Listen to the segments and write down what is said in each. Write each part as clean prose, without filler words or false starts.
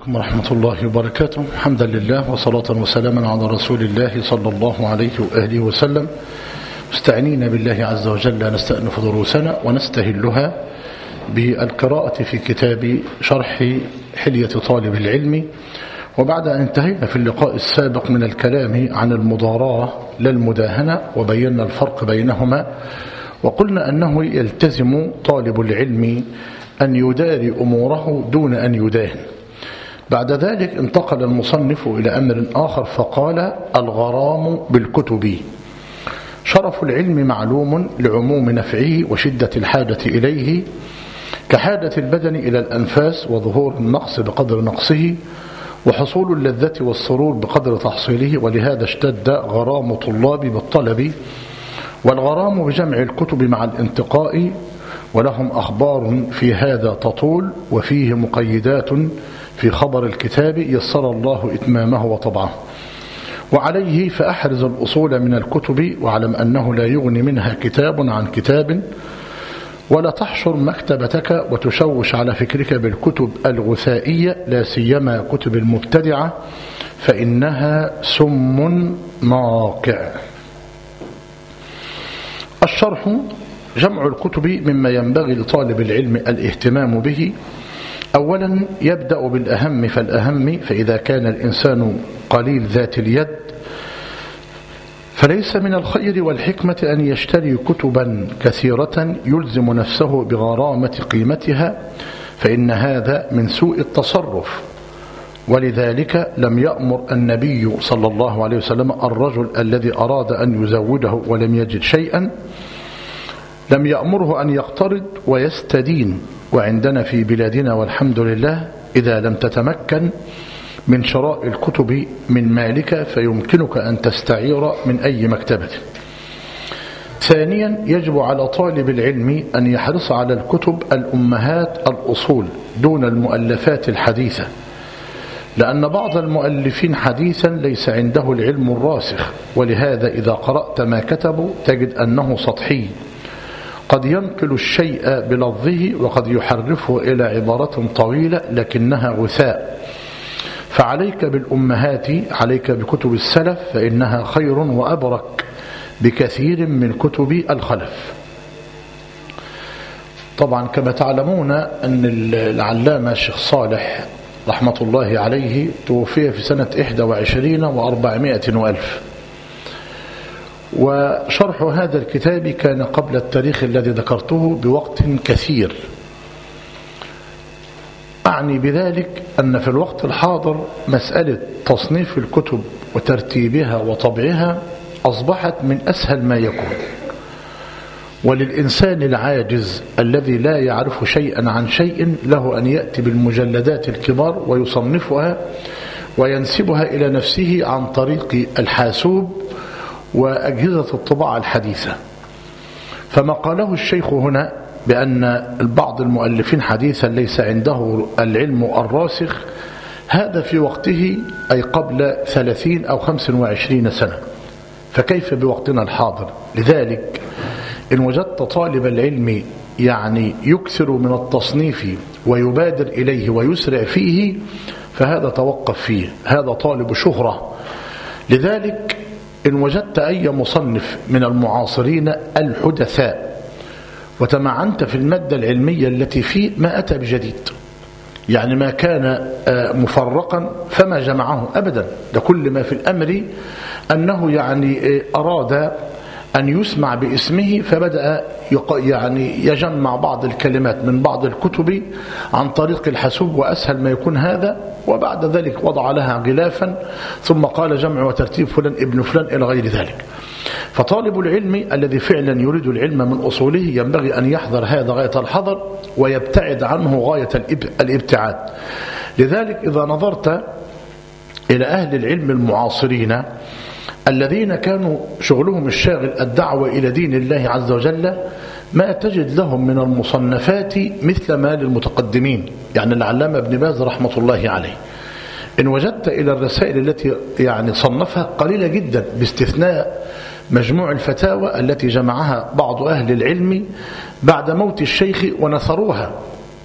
عليكم ورحمة الله وبركاته. حمدا لله وصلاة وسلاما على رسول الله صلى الله عليه وآله وسلم، مستعينين بالله عز وجل نستأنف دروسنا ونستهلها بالقراءة في كتاب شرح حلية طالب العلم. وبعد أن انتهينا في اللقاء السابق من الكلام عن المضاراة لا المداهنة وبينا الفرق بينهما، وقلنا أنه يلتزم طالب العلم أن يداري أموره دون أن يداهن. بعد ذلك انتقل المصنف إلى أمر آخر فقال: الغرام بالكتب. شرف العلم معلوم لعموم نفعه وشدة الحاجة إليه، كحاجة البدن إلى الأنفاس وظهور النقص بقدر نقصه وحصول اللذة والسرور بقدر تحصيله، ولهذا اشتد غرام طلاب بالطلب، والغرام بجمع الكتب مع الانتقاء، ولهم أخبار في هذا تطول، وفيه مقيدات في خبر الكتاب يسر الله إتمامه وطبعه. وعليه فأحرز الأصول من الكتب، واعلم أنه لا يغني منها كتاب عن كتاب، ولا تحشر مكتبتك وتشوش على فكرك بالكتب الغثائية، لا سيما كتب المبتدعة، فإنها سم ناقع. الشرح جمع الكتب مما ينبغي لطالب العلم الاهتمام به. أولا يبدأ بالأهم فالأهم، فإذا كان الإنسان قليل ذات اليد فليس من الخير والحكمة أن يشتري كتبا كثيرة يلزم نفسه بغرامة قيمتها، فإن هذا من سوء التصرف. ولذلك لم يأمر النبي صلى الله عليه وسلم الرجل الذي أراد أن يزوده ولم يجد شيئا، لم يأمره أن يقترض ويستدين. وعندنا في بلادنا والحمد لله إذا لم تتمكن من شراء الكتب من مالك فيمكنك أن تستعير من أي مكتبة. ثانيا يجب على طالب العلم أن يحرص على الكتب الأمهات الأصول دون المؤلفات الحديثة، لأن بعض المؤلفين حديثا ليس عنده العلم الراسخ، ولهذا إذا قرأت ما كتبوا تجد أنه سطحي، قد ينقل الشيء بلفظه وقد يحرفه إلى عبارة طويلة لكنها غثاء. فعليك بالأمهات، عليك بكتب السلف، فإنها خير وأبرك بكثير من كتب الخلف. طبعا كما تعلمون أن العلامة الشيخ صالح رحمة الله عليه توفي في سنة 21 و400 وألف، وشرح هذا الكتاب كان قبل التاريخ الذي ذكرته بوقت كثير. أعني بذلك أن في الوقت الحاضر مسألة تصنيف الكتب وترتيبها وطبعها أصبحت من أسهل ما يكون، وللإنسان العاجز الذي لا يعرف شيئا عن شيء له أن يأتي بالمجلدات الكبار ويصنفها وينسبها إلى نفسه عن طريق الحاسوب وأجهزة الطباعة الحديثة. فما قاله الشيخ هنا بأن بعض المؤلفين حديثا ليس عنده العلم الراسخ، هذا في وقته أي قبل 30 أو 25 سنة، فكيف بوقتنا الحاضر؟ لذلك إن وجدت طالب العلم يعني يكثر من التصنيف ويبادر إليه ويسرع فيه فهذا توقف فيه، هذا طالب شهرة. لذلك إن وجدت أي مصنف من المعاصرين الحدثاء وتمعنت في المادة العلمية التي فيه ما أتى بجديد، يعني ما كان مفرقا فما جمعه أبدا، لكل ما في الأمر أنه يعني أراد أن يسمع باسمه فبدأ يعني يجمع بعض الكلمات من بعض الكتب عن طريق الحاسوب، وأسهل ما يكون هذا، وبعد ذلك وضع لها غلافا ثم قال جمع وترتيب فلان ابن فلان إلى غير ذلك. فطالب العلم الذي فعلا يريد العلم من أصوله ينبغي أن يحذر هذا غاية الحذر ويبتعد عنه غاية الابتعاد. لذلك إذا نظرت إلى أهل العلم المعاصرين الذين كانوا شغلهم الشاغل الدعوة إلى دين الله عز وجل، ما تجد لهم من المصنفات مثل ما للمتقدمين، يعني العلامة ابن باز رحمة الله عليه إن وجدت إلى الرسائل التي يعني صنفها قليلة جدا، باستثناء مجموع الفتاوى التي جمعها بعض أهل العلم بعد موت الشيخ ونثروها،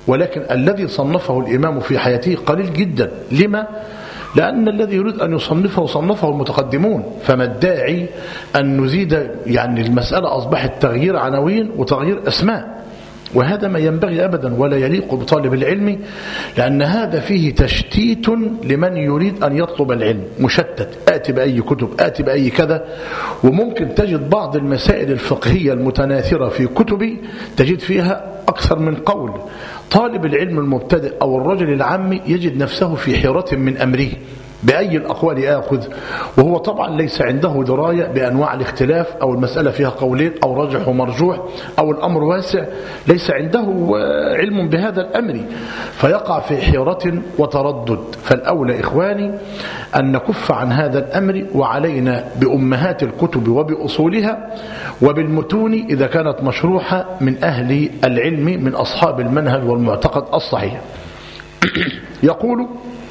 ولكن الذي صنفه الإمام في حياته قليل جدا. لما؟ لأن الذي يريد أن يصنفه صنفه المتقدمون، فما الداعي أن نزيد؟ يعني المسألة أصبحت تغيير عناوين وتغيير أسماء، وهذا ما ينبغي أبدا ولا يليق بطالب العلم، لأن هذا فيه تشتيت لمن يريد أن يطلب العلم، مشتت، آتي بأي كتب، آتي بأي كذا. وممكن تجد بعض المسائل الفقهية المتناثرة في كتبي تجد فيها أكثر من قول. طالب العلم المبتدئ أو الرجل العامي يجد نفسه في حيرة من أمره، بأي الأقوال آخذ، وهو طبعا ليس عنده دراية بأنواع الاختلاف، أو المسألة فيها قولين أو رجح ومرجوح أو الأمر واسع، ليس عنده علم بهذا الأمر، فيقع في حيرة وتردد. فالأولى إخواني أن نكف عن هذا الأمر، وعلينا بأمهات الكتب وبأصولها وبالمتون إذا كانت مشروحة من أهل العلم من أصحاب المنهج والمعتقد الصحيح. يقول: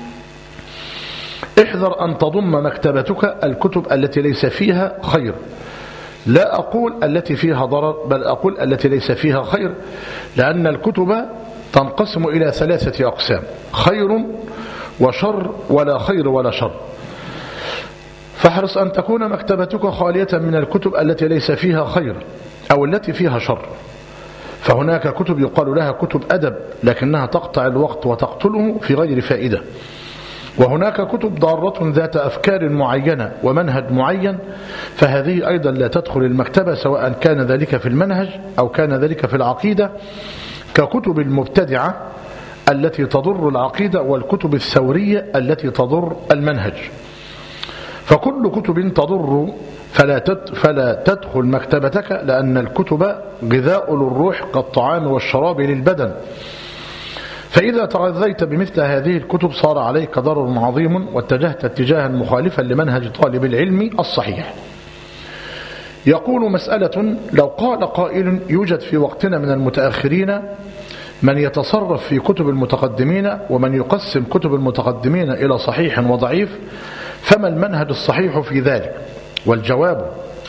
احذر أن تضم مكتبتك الكتب التي ليس فيها خير. لا أقول التي فيها ضرر، بل أقول التي ليس فيها خير، لأن الكتب تنقسم إلى 3 أقسام: خير وشر ولا خير ولا شر. فاحرص أن تكون مكتبتك خالية من الكتب التي ليس فيها خير أو التي فيها شر. فهناك كتب يقال لها كتب أدب لكنها تقطع الوقت وتقتله في غير فائدة، وهناك كتب ضارة ذات أفكار معينة ومنهج معين، فهذه أيضا لا تدخل المكتبة، سواء كان ذلك في المنهج أو كان ذلك في العقيدة، ككتب المبتدعة التي تضر العقيدة والكتب الثورية التي تضر المنهج. فكل كتب تضر فلا تدخل مكتبتك، لأن الكتب غذاء للروح كالطعام والشراب للبدن. فإذا تغذيت بمثل هذه الكتب صار عليك ضرر عظيم، واتجهت اتجاها مخالفا لمنهج طالب العلم الصحيح. يقول: مسألة: لو قال قائل يوجد في وقتنا من المتأخرين من يتصرف في كتب المتقدمين ومن يقسم كتب المتقدمين إلى صحيح وضعيف، فما المنهج الصحيح في ذلك؟ والجواب: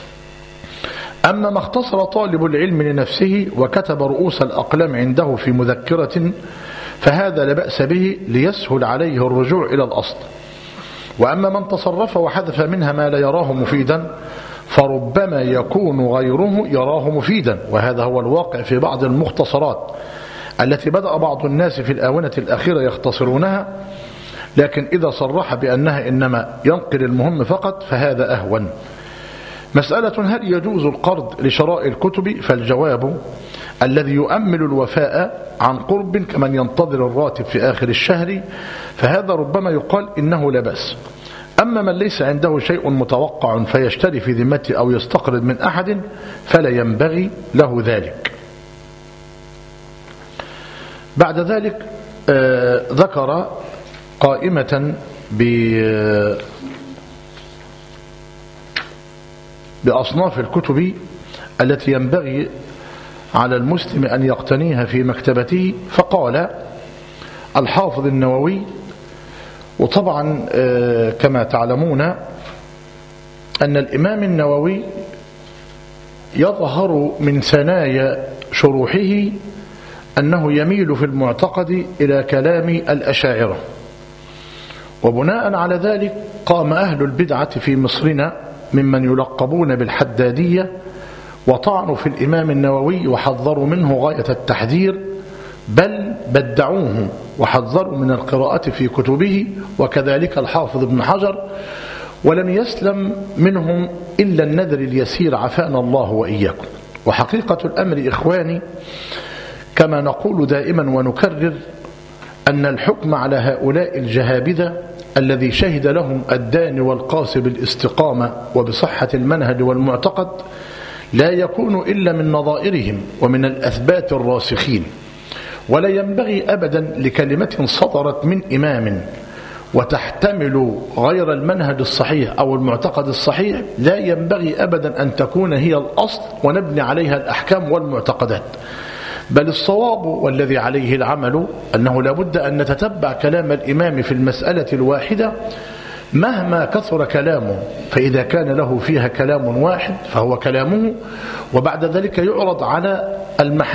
أما ما اختصر طالب العلم لنفسه وكتب رؤوس الأقلام عنده في مذكرة فهذا لا بأس به ليسهل عليه الرجوع إلى الأصل. وأما من تصرف وحذف منها ما لا يراه مفيدا فربما يكون غيره يراه مفيدا، وهذا هو الواقع في بعض المختصرات التي بدأ بعض الناس في الآونة الأخيرة يختصرونها، لكن إذا صرح بأنها إنما ينقل المهم فقط فهذا أهون. مسألة: هل يجوز القرض لشراء الكتب؟ فالجواب: الذي يؤمل الوفاء عن قرب كمن ينتظر الراتب في آخر الشهر فهذا ربما يقال إنه لا بأس. أما من ليس عنده شيء متوقع فيشتري في ذمته أو يستقرض من أحد فلا ينبغي له ذلك. بعد ذلك ذكر قائمة بأصناف الكتب التي ينبغي على المسلم أن يقتنيها في مكتبته، فقال الحافظ النووي. وطبعا كما تعلمون أن الإمام النووي يظهر من ثنايا شروحه أنه يميل في المعتقد إلى كلام الأشاعرة، وبناء على ذلك قام أهل البدعة في مصرنا ممن يلقبون بالحدادية وطعنوا في الإمام النووي وحذروا منه غاية التحذير، بل بدعوه وحذروا من القراءة في كتبه، وكذلك الحافظ ابن حجر، ولم يسلم منهم إلا النذر اليسير عافانا الله وإياكم. وحقيقة الأمر إخواني كما نقول دائما ونكرر أن الحكم على هؤلاء الجهابذة الذي شهد لهم الداني والقاصي بالاستقامة وبصحة المنهج والمعتقد لا يكون إلا من نظائرهم ومن الأثبات الراسخين، ولا ينبغي أبدا لكلمة صدرت من إمام وتحتمل غير المنهج الصحيح أو المعتقد الصحيح لا ينبغي أبدا أن تكون هي الأصل ونبني عليها الأحكام والمعتقدات، بل الصواب والذي عليه العمل أنه لابد أن نتتبع كلام الإمام في المسألة الواحدة مهما كثر كلامه، فإذا كان له فيها كلام واحد فهو كلامه، وبعد ذلك يعرض على المحك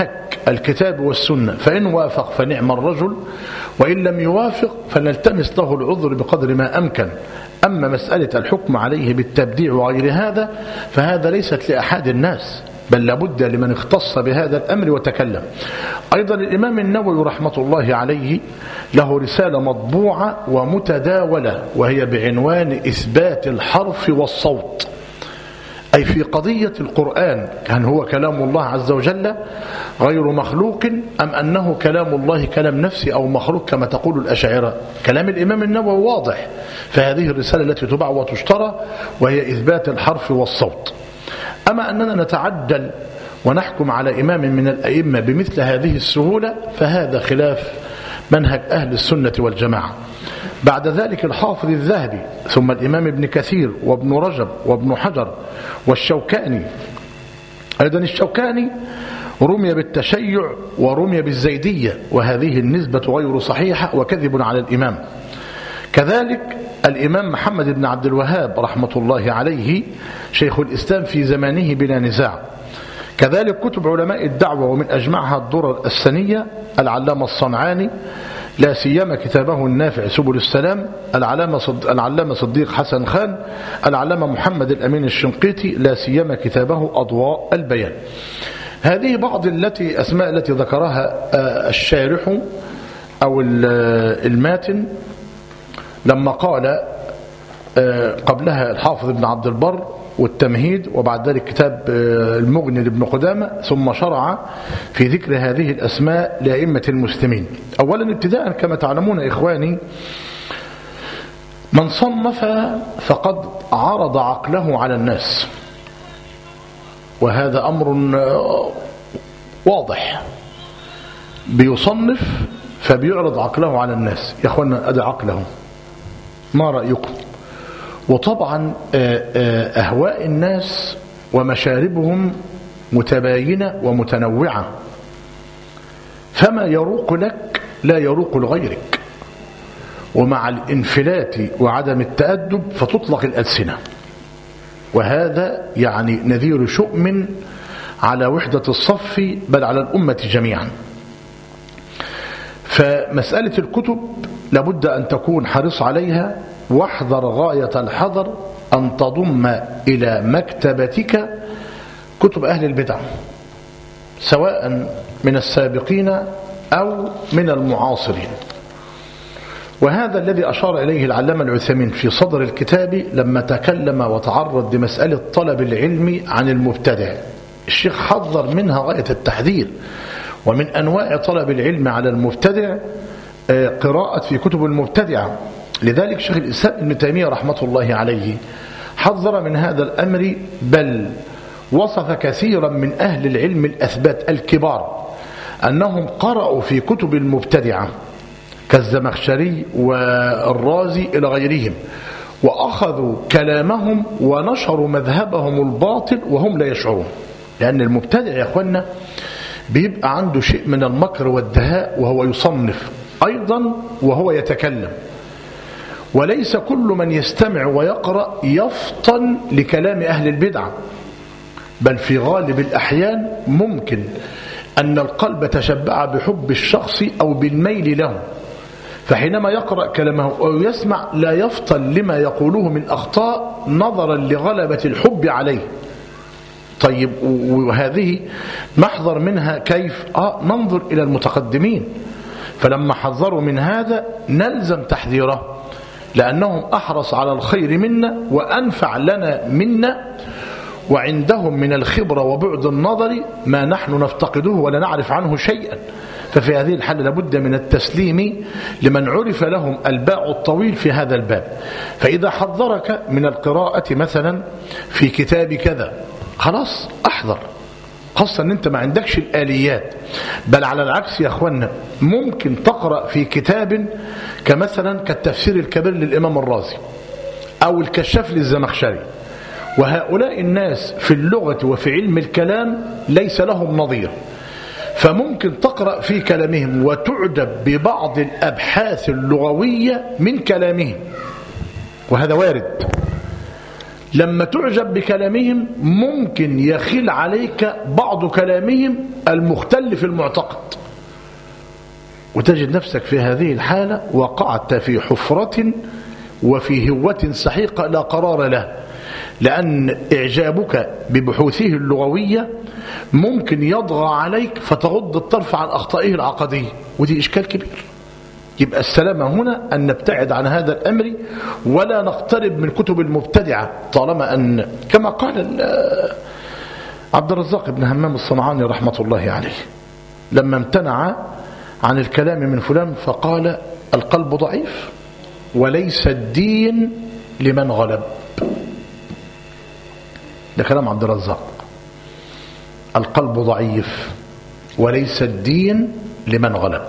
الكتاب والسنة، فإن وافق فنعم الرجل، وإن لم يوافق فنلتمس له العذر بقدر ما أمكن. أما مسألة الحكم عليه بالتبديع وغير هذا فهذا ليست لأحد الناس، بل لابد لمن اختص بهذا الأمر وتكلم. أيضا الإمام النووي رحمة الله عليه له رسالة مطبوعة ومتداولة، وهي بعنوان إثبات الحرف والصوت، أي في قضية القرآن، هل هو كلام الله عز وجل غير مخلوق أم أنه كلام الله كلام نفسي أو مخلوق كما تقول الأشاعرة. كلام الإمام النووي واضح، فهذه الرسالة التي تباع وتشترى وهي إثبات الحرف والصوت. أما أننا نتعدل ونحكم على إمام من الأئمة بمثل هذه السهولة فهذا خلاف منهج أهل السنة والجماعة. بعد ذلك الحافظ الذهبي، ثم الإمام ابن كثير وابن رجب وابن حجر والشوكاني. أيضا الشوكاني رمي بالتشيع ورمي بالزيدية، وهذه النسبة غير صحيحة وكذب على الإمام. كذلك الإمام محمد بن عبد الوهاب رحمة الله عليه شيخ الإسلام في زمانه بلا نزاع. كذلك كتب علماء الدعوة ومن أجمعها الدرر السنية العلامة الصنعاني، لا سيما كتابه النافع سبل السلام، العلامة صديق حسن خان، العلامة محمد الأمين الشنقيطي، لا سيما كتابه أضواء البيان. هذه بعض أسماء التي ذكرها الشارح أو الماتن لما قال قبلها الحافظ ابن عبد البر والتمهيد، وبعد ذلك كتاب المغني لابن قدامة، ثم شرع في ذكر هذه الأسماء لأئمة المسلمين. أولا ابتداء كما تعلمون إخواني، من صنف فقد عرض عقله على الناس، وهذا أمر واضح. بيصنف فبيعرض عقله على الناس. يا أخوانا أدى عقله، ما رأيكم؟ وطبعا أهواء الناس ومشاربهم متباينة ومتنوعة، فما يروق لك لا يروق لغيرك، ومع الانفلات وعدم التأدب فتطلق الألسنة، وهذا يعني نذير شؤم على وحدة الصف بل على الأمة جميعا. فمسألة الكتب لابد أن تكون حريص عليها، واحذر غاية الحذر أن تضم إلى مكتبتك كتب أهل البدع، سواء من السابقين أو من المعاصرين. وهذا الذي أشار إليه العلامة العثيمين في صدر الكتاب لما تكلم وتعرض لمسألة طلب العلم عن المبتدع. الشيخ حذر منها غاية التحذير، ومن أنواع طلب العلم على المبتدع قراءة في كتب المبتدعة. لذلك شيخ الإسلام ابن تيمية رحمة الله عليه حذر من هذا الأمر، بل وصف كثيرا من أهل العلم الأثبات الكبار أنهم قرأوا في كتب المبتدعة كالزمخشري والرازي إلى غيرهم، وأخذوا كلامهم ونشروا مذهبهم الباطل وهم لا يشعرون. لأن المبتدع يا أخوانا بيبقى عنده شيء من المكر والدهاء وهو يصنف أيضا وهو يتكلم، وليس كل من يستمع ويقرأ يفطن لكلام أهل البدعة، بل في غالب الأحيان ممكن أن القلب تشبع بحب الشخص أو بالميل له، فحينما يقرأ كلامه أو يسمع لا يفطن لما يقوله من أخطاء نظرا لغلبة الحب عليه. طيب، وهذه نحذر منها كيف؟ ننظر إلى المتقدمين، فلما حذروا من هذا نلزم تحذيره، لأنهم أحرص على الخير منا وأنفع لنا منا، وعندهم من الخبرة وبعد النظر ما نحن نفتقده ولا نعرف عنه شيئا. ففي هذه الحالة لابد من التسليم لمن عرف لهم الباع الطويل في هذا الباب. فإذا حذرك من القراءة مثلا في كتاب كذا، خلاص أحذر، خاصة أن أنت ما عندكش الآليات. بل على العكس يا أخوانا، ممكن تقرأ في كتاب كمثلا كالتفسير الكبير للإمام الرازي أو الكشاف للزمخشري، وهؤلاء الناس في اللغة وفي علم الكلام ليس لهم نظير، فممكن تقرأ في كلامهم وتعجب ببعض الأبحاث اللغوية من كلامهم، وهذا وارد. لما تعجب بكلامهم ممكن يخل عليك بعض كلامهم المختل في المعتقد، وتجد نفسك في هذه الحالة وقعت في حفرة وفي هوة سحيقة لا قرار له، لأن إعجابك ببحوثه اللغوية ممكن يضغى عليك فتغض الطرف عن أخطائه العقدية، ودي إشكال كبير. يبقى السلامة هنا أن نبتعد عن هذا الأمر ولا نقترب من كتب المبتدعة، طالما أن كما قال عبد الرزاق بن همام الصنعاني رحمة الله عليه لما امتنع عن الكلام من فلان فقال: القلب ضعيف وليس الدين لمن غلب. ده كلام عبد الرزاق، القلب ضعيف وليس الدين لمن غلب.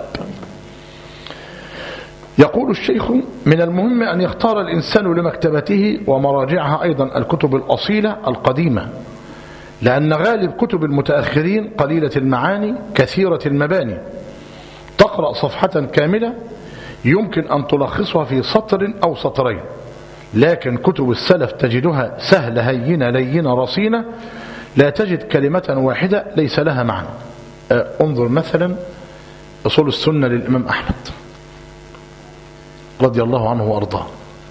يقول الشيخ: من المهم أن يختار الإنسان لمكتبته ومراجعها أيضا الكتب الأصيلة القديمة، لأن غالب كتب المتأخرين قليلة المعاني كثيرة المباني، تقرأ صفحة كاملة يمكن أن تلخصها في سطر أو سطرين، لكن كتب السلف تجدها سهلة هينة لينة رصينة، لا تجد كلمة واحدة ليس لها معنى. انظر مثلا أصول السنة للإمام أحمد رضي الله عنه وأرضاه،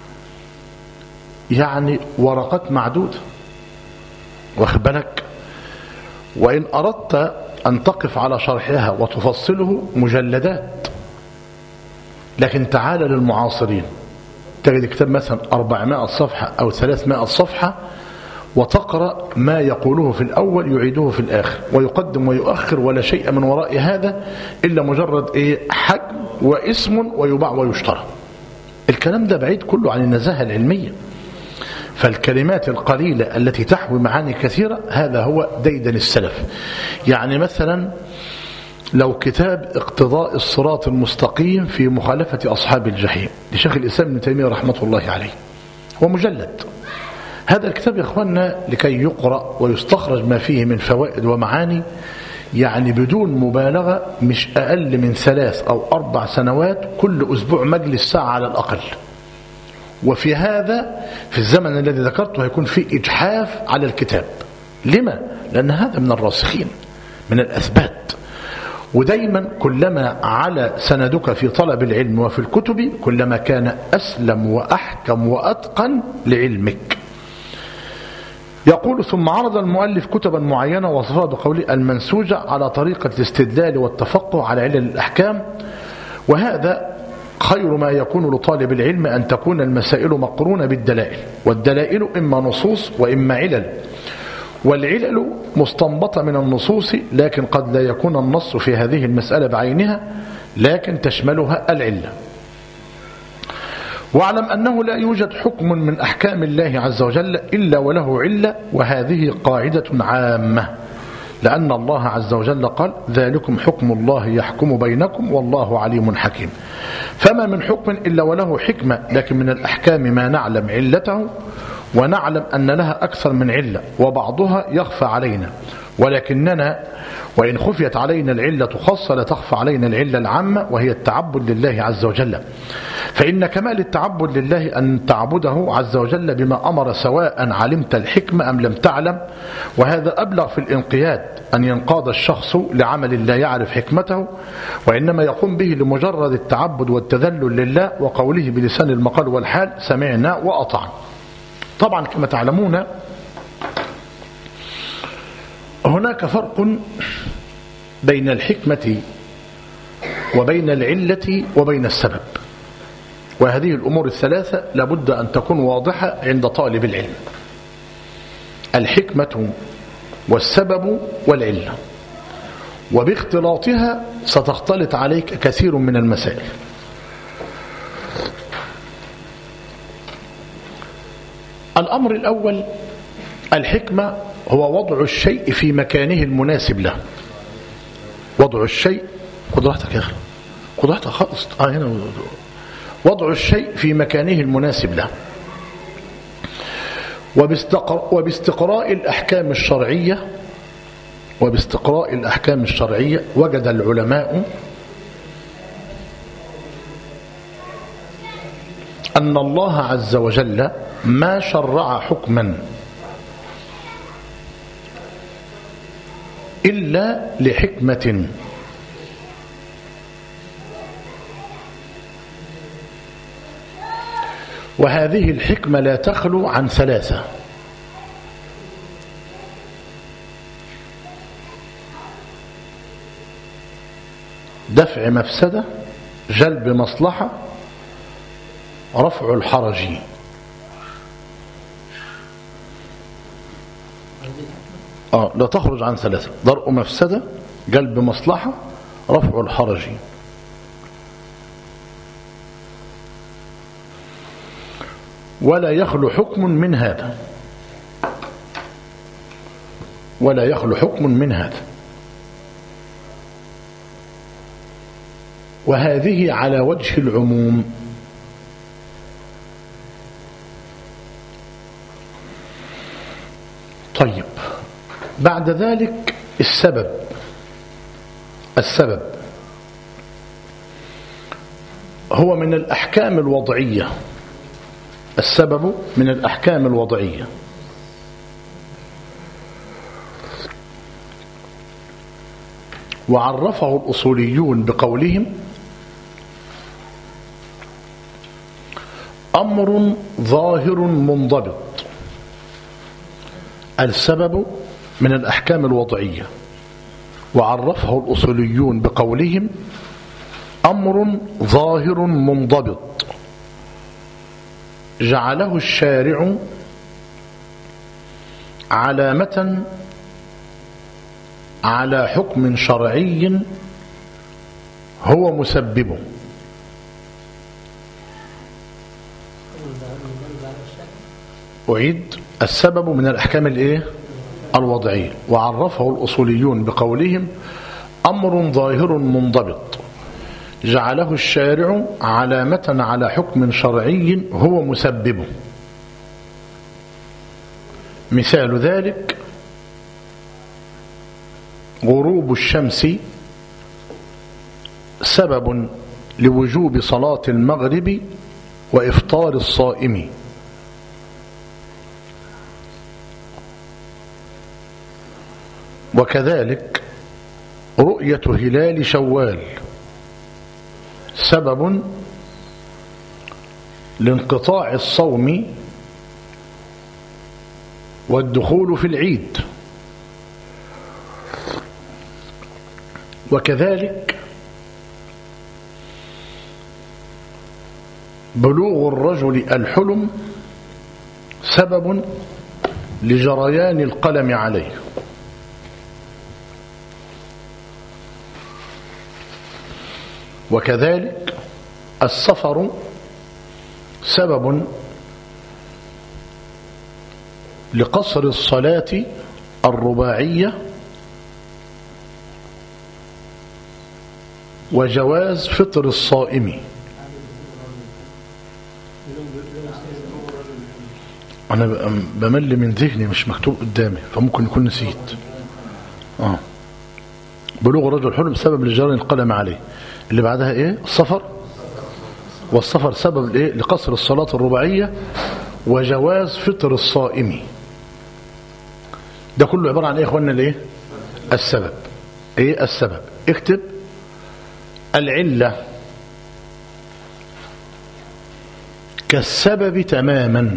يعني ورقات معدودة، واخد بالك، وإن أردت أن تقف على شرحها وتفصله مجلدات. لكن تعال للمعاصرين تجد كتاب مثلا 400 صفحة أو 300 صفحة وتقرأ ما يقوله في الأول يعيده في الآخر ويقدم ويؤخر، ولا شيء من وراء هذا إلا مجرد حجم واسم ويباع ويشترى. الكلام ده بعيد كله عن النزاهة العلمية. فالكلمات القليلة التي تحوي معاني كثيرة هذا هو ديدن السلف. يعني مثلا لو كتاب اقتضاء الصراط المستقيم في مخالفة أصحاب الجحيم لشيخ الإسلام ابن تيمية رحمة الله عليه، هو مجلد. هذا الكتاب يا أخوانا لكي يقرأ ويستخرج ما فيه من فوائد ومعاني، يعني بدون مبالغة مش أقل من 3 أو 4 سنوات، كل أسبوع مجلس ساعة على الأقل. وفي هذا في الزمن الذي ذكرته هيكون فيه إجحاف على الكتاب. لما؟ لأن هذا من الراسخين من الأثبات. ودايما كلما على سندك في طلب العلم وفي الكتب كلما كان أسلم وأحكم وأتقن لعلمك. يقول: ثم عرض المؤلف كتبا معينة وصفها بقوله المنسوجة على طريقة الاستدلال والتفقه على علل الأحكام، وهذا خير ما يكون لطالب العلم أن تكون المسائل مقرونة بالدلائل، والدلائل إما نصوص وإما علل، والعلل مستنبطة من النصوص، لكن قد لا يكون النص في هذه المسألة بعينها لكن تشملها العلة. واعلم أنه لا يوجد حكم من أحكام الله عز وجل إلا وله علة، وهذه قاعدة عامة، لأن الله عز وجل قال: ذلكم حكم الله يحكم بينكم والله عليم حكيم. فما من حكم إلا وله حكمة، لكن من الأحكام ما نعلم علته ونعلم أن لها أكثر من علة وبعضها يخفى علينا، ولكننا وإن خفيت علينا العلة خاصة لا تخفى علينا العلة العامة، وهي التعبد لله عز وجل. فإن كمال التعبد لله أن تعبده عز وجل بما أمر سواء علمت الحكمة أم لم تعلم، وهذا أبلغ في الانقياد، أن ينقاد الشخص لعمل لا يعرف حكمته وإنما يقوم به لمجرد التعبد والتذلل لله، وقوله بلسان المقال والحال سمعنا وأطعنا. طبعا كما تعلمون هناك فرق بين الحكمة وبين العلة وبين السبب، وهذه الأمور الثلاثة لابد أن تكون واضحة عند طالب العلم: الحكمة والسبب والعلة، وباختلاطها ستختلط عليك كثير من المسائل. الأمر الأول: الحكمة هو وضع الشيء في مكانه المناسب له. وضع الشيء، خد راحتك يا أخي، خد راحتك خالص، هنا وضع الشيء في مكانه المناسب له. وباستقراء الأحكام الشرعية وجد العلماء أن الله عز وجل ما شرع حكما إلا لحكمة، وهذه الحكمة لا تخلو عن ثلاثة: دفع مفسدة، جلب مصلحة، رفع الحرج. لا تخرج عن ثلاثة: درء مفسدة، جلب مصلحة، رفع الحرج. ولا يخلو حكم من هذا، ولا يخلو حكم من هذا. وهذه على وجه العموم. طيب، بعد ذلك السبب هو من الأحكام الوضعية. السبب من الأحكام الوضعية، وعرفه الأصوليون بقولهم: أمر ظاهر منضبط. السبب من الأحكام الوضعية، وعرفه الأصوليون بقولهم: أمر ظاهر منضبط جعله الشارع علامة على حكم شرعي هو مسببه. أعيد: السبب من الأحكام الوضعية، وعرفه الأصوليون بقولهم: أمر ظاهر منضبط جعله الشارع علامة على حكم شرعي هو مسببه. مثال ذلك: غروب الشمس سبب لوجوب صلاة المغرب وإفطار الصائم. وكذلك رؤية هلال شوال سبب لانقطاع الصوم والدخول في العيد. وكذلك بلوغ الرجل الحلم سبب لجريان القلم عليه. وكذلك السفر سبب لقصر الصلاة الرباعية وجواز فطر الصائم. أنا بمل من ذهني، مش مكتوب قدامي، فممكن يكون نسيت. بلوغ الرجل الحلم سبب لجريان القلم عليه. اللي بعدها السفر، والسفر سبب لقصر الصلاة الرباعية وجواز فطر الصائم. ده كله عبارة عن يا اخوانا السبب. السبب. اكتب: العلة كالسبب تماما.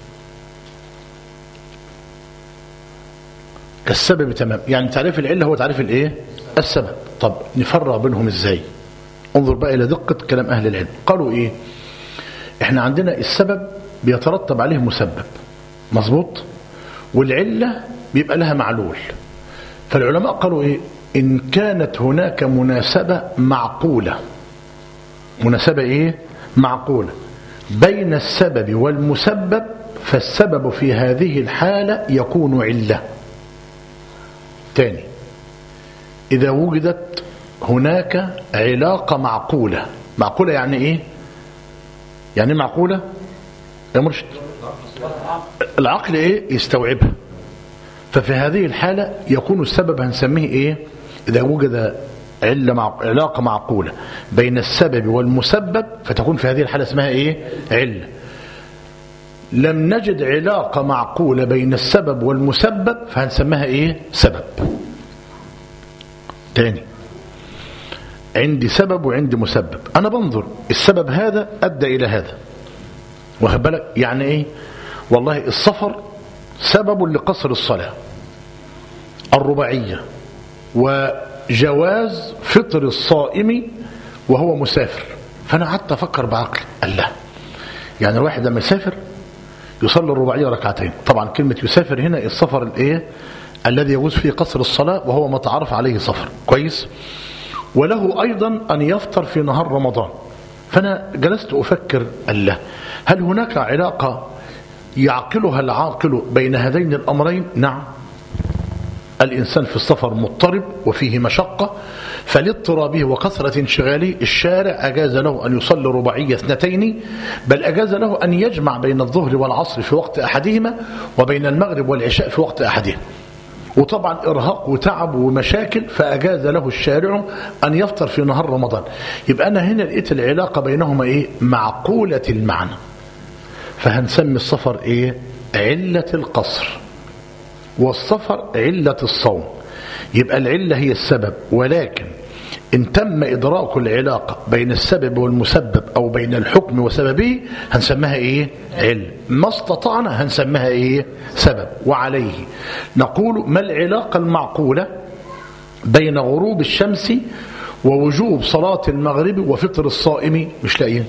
كالسبب تماما، يعني تعريف العلة هو تعريف السبب. طب نفرق بينهم ازاي؟ انظر بقى إلى دقة كلام أهل العلم. قالوا احنا عندنا السبب بيترتب عليه مسبب، مظبوط، والعلة بيبقى لها معلول. فالعلماء قالوا إن كانت هناك مناسبة معقولة، مناسبة معقولة بين السبب والمسبب، فالسبب في هذه الحالة يكون علة. تاني: إذا وجدت هناك علاقة معقولة. معقولة يعني يعني معقولة يا مرشد؟ العقل يستوعبها. ففي هذه الحالة يكون السبب هنسميه إذا وجد علاقة معقولة بين السبب والمسبب فتكون في هذه الحالة اسمها ايه؟ علة. لم نجد علاقة معقولة بين السبب والمسبب فهنسميها ايه؟ سبب. تاني، عندي سبب وعندي مسبب، انا بنظر السبب هذا ادى الى هذا، واخد بالك؟ يعني ايه؟ والله السفر سبب لقصر الصلاة الرباعية وجواز فطر الصائم وهو مسافر. فانا قعدت افكر بعقلي، الله، يعني الواحد لما يسافر يصلي الرباعية ركعتين. طبعا كلمة يسافر هنا السفر الايه؟ الذي يجوز فيه قصر الصلاة وهو ما تعرف عليه سفر، كويس؟ وله أيضا أن يفطر في نهار رمضان. فأنا جلست أفكر، الله، هل هناك علاقة يعقلها العاقل بين هذين الأمرين؟ نعم، الإنسان في السفر مضطرب وفيه مشقة، فلاضطرابه وكثرة انشغاله الشارع أجاز له أن يصلي رباعية 2، بل أجاز له أن يجمع بين الظهر والعصر في وقت أحدهما وبين المغرب والعشاء في وقت أحدهما. وطبعا إرهاق وتعب ومشاكل، فأجاز له الشارع أن يفطر في نهار رمضان. يبقى أنا هنا لقيت العلاقة بينهما إيه؟ معقولة المعنى. فهنسمي السفر إيه؟ علة القصر، والسفر علة الصوم. يبقى العلة هي السبب، ولكن إن تم إدراك العلاقة بين السبب والمسبب أو بين الحكم وسببه هنسميها إيه؟ علة. ما استطعنا هنسميها إيه؟ سبب. وعليه نقول ما العلاقة المعقولة بين غروب الشمس ووجوب صلاة المغرب وفطر الصائم؟ مش لاقيين،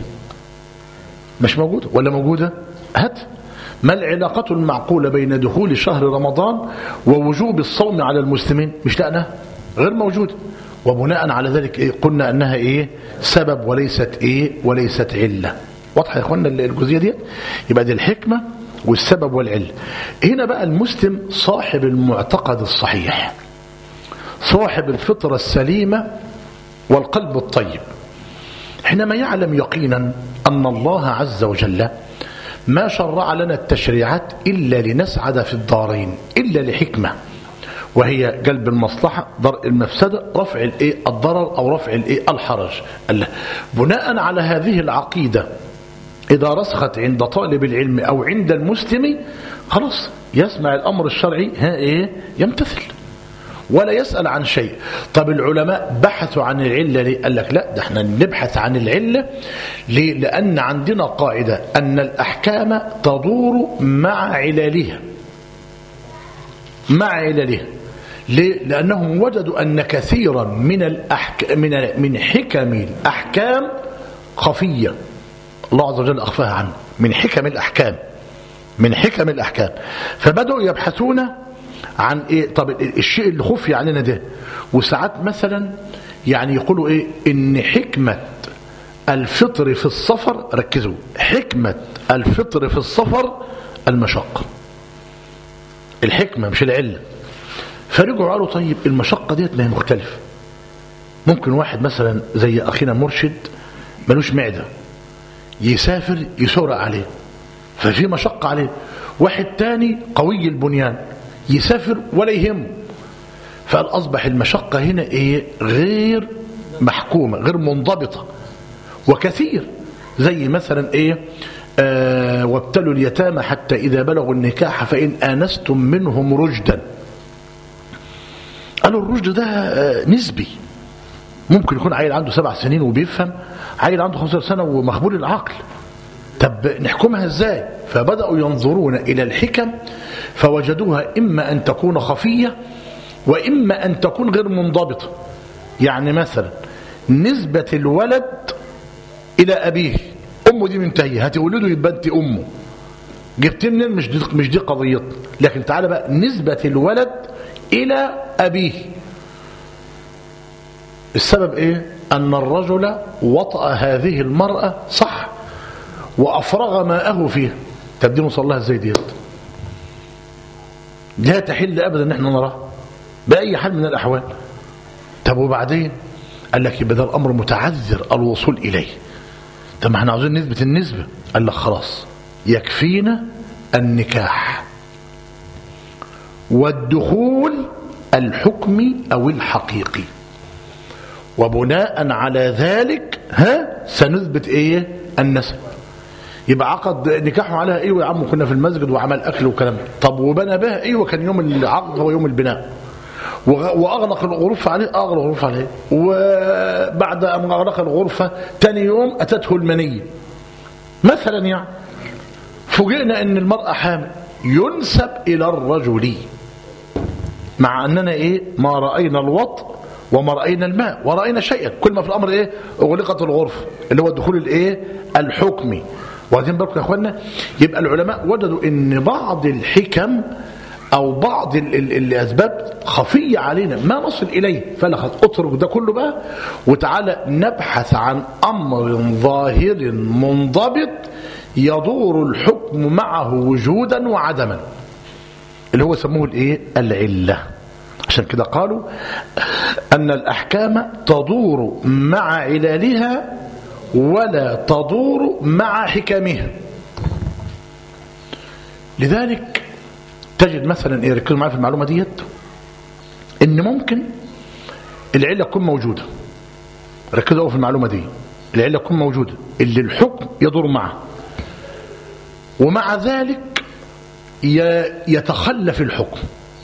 مش موجودة ولا موجودة؟ هات. ما العلاقة المعقولة بين دخول شهر رمضان ووجوب الصوم على المسلمين؟ مش لاقيناها، غير موجودة. وبناء على ذلك إيه؟ قلنا أنها إيه؟ سبب وليست إيه؟ وليست علة. واضحة يا إخوانا الجزئية دي؟ يبقى دي الحكمة والسبب والعلة. هنا بقى المسلم صاحب المعتقد الصحيح، صاحب الفطرة السليمة والقلب الطيب، حينما يعلم يقينا أن الله عز وجل ما شرع لنا التشريعات إلا لنسعد في الدارين، إلا لحكمة، وهي جلب المصلحة، درء المفسدة، رفع الضرر أو رفع الحرج. بناء على هذه العقيدة إذا رسخت عند طالب العلم أو عند المسلم خلاص يسمع الأمر الشرعي يمتثل ولا يسأل عن شيء. طب العلماء بحثوا عن العلة ليه؟ قال لك لا، ده احنا نبحث عن العلة ليه؟ لأن عندنا قاعدة أن الأحكام تدور مع علالها، مع علالها. ليه؟ لأنهم وجدوا أن كثيرا من حكم الأحكام خفية، الله عز وجل أخفاها عنه، من حكم الأحكام، من حكم الأحكام. فبدأوا يبحثون عن إيه؟ طب الشيء اللي خفي عننا ده، وساعات مثلا يعني يقولوا إيه؟ إن حكمة الفطر في السفر، ركزوا، حكمة الفطر في السفر المشقة، الحكمة مش العلة. فرجعوا قالوا طيب المشقة ديت ما هي مختلفة. ممكن واحد مثلا زي أخينا مرشد ملوش معدة يسافر يسرق عليه ففي مشقة عليه، واحد تاني قوي البنيان يسافر ولا يهمه، فأصبح المشقة هنا إيه؟ غير محكومة، غير منضبطة. وكثير زي مثلا إيه؟ وابتلوا اليتامى حتى إذا بلغوا النكاح فإن آنستم منهم رشدا. قالوا الرشد ده نسبي، ممكن يكون عيل عنده 7 سنين وبيفهم، عيل عنده 15 سنة ومخبول العقل. طب نحكمها ازاي؟ فبدأوا ينظرون إلى الحكم فوجدوها إما أن تكون خفية وإما أن تكون غير منضبطة. يعني مثلا نسبة الولد إلى أبيه، أمه دي منتهية، هتولده يبقى أنت أمه، جبت منين؟ مش دي قضيتنا. لكن تعالى بقى نسبة الولد إلى أبيه، السبب إيه؟ أن الرجل وطأ هذه المرأة صح وأفرغ ماءه فيها. تبدي نصلها ازاي ديت؟ لا تحل أبدا ان احنا نراها بأي حال من الأحوال. طب وبعدين؟ قال لك يبقى ده الأمر متعذر الوصول إليه. طب ما احنا عاوزين نثبت النسبة. قال لك خلاص يكفينا النكاح والدخول الحكمي أو الحقيقي، وبناء على ذلك سنثبت ايه النسب. يبقى عقد نكاحه عليها ايه يا عم، كنا في المسجد وعمل اكل وكلام. طب وبنى بها ايه، وكان يوم العقد هو يوم البناء، واغلق الغرفه عليه، اغلق الغرفه عليه، وبعد ان اغلق الغرفه ثاني يوم اتته المنيه مثلا، يعني فوجئنا ان المراه حامل، ينسب الى الرجل، مع اننا ايه ما راينا الوطء وما راينا الماء وراينا شيئا، كل ما في الامر ايه اغلقت الغرفه، اللي هو الدخول الايه الحكمي. واخدين بالكم يا اخوانا؟ يبقى العلماء وجدوا ان بعض الحكم او بعض الاسباب خفيه علينا ما نصل اليه، فلا اترك ده كله بقى وتعالى نبحث عن امر ظاهر منضبط يدور الحكم معه وجودا وعدما، اللي هو سموه الايه العله. عشان كده قالوا ان الاحكام تدور مع علالها ولا تدور مع حكمها. لذلك تجد مثلا ايه، ركزوا معايا في المعلومه ديت، ان ممكن العله تكون موجوده، ركزوا في المعلومه دي، العله تكون موجوده اللي الحكم يدور معه، ومع ذلك يتخلف الحكم.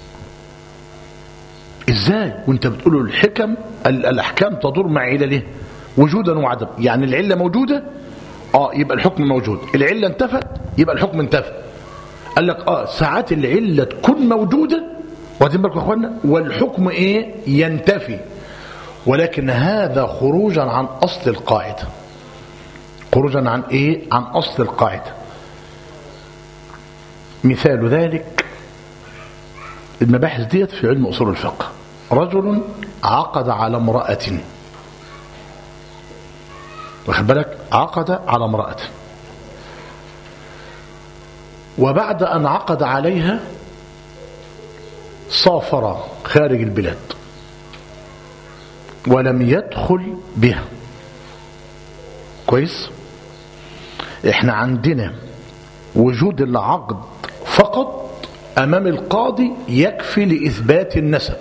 ازاي وانت بتقولوا الحكم الاحكام تدور مع علله وجودا وعدم، يعني العله موجوده يبقى الحكم موجود، العله انتفت يبقى الحكم انتفى. قال لك ساعات العله تكون موجوده، واخدين بالكم يا اخوانا، والحكم ايه ينتفي، ولكن هذا خروجا عن اصل القاعده، خروجا عن ايه عن اصل القاعده. مثال ذلك المباحث ديت في علم اصول الفقه، رجل عقد على امراه، واخد بالك، عقد على امراه، وبعد أن عقد عليها سافر خارج البلاد ولم يدخل بها. كويس؟ احنا عندنا وجود العقد فقط أمام القاضي يكفي لإثبات النسب.